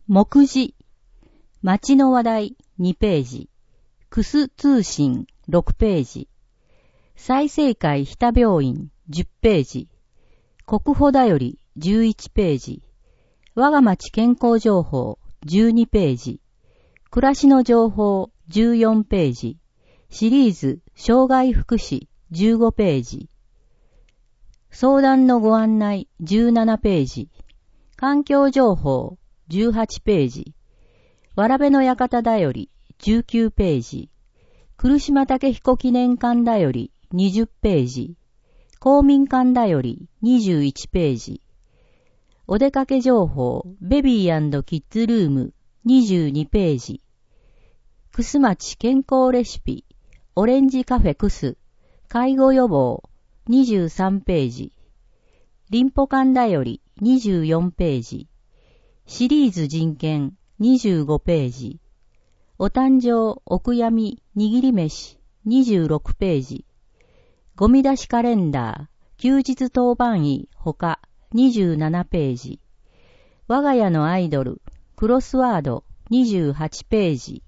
目次。町の話題2ページ。クス通信6ページ。済生会日田病院10ページ。国保だより11ページ。我が町健康情報12ページ。暮らしの情報14ページ。シリーズ障害福祉15ページ。相談のご案内17ページ。環境情報18ページ。わらべの館だより19ページ。来島武彦記念館だより20ページ。公民館だより21ページ。お出かけ情報ベビー&キッズルーム22ページ。くす町健康レシピオレンジカフェくす介護予防23ページ。リンポ館だより24ページ。シリーズ人権25ページ。お誕生お悔やみ握り飯26ページ。ゴミ出しカレンダー休日当番医ほか27ページ。我が家のアイドルクロスワード28ページ。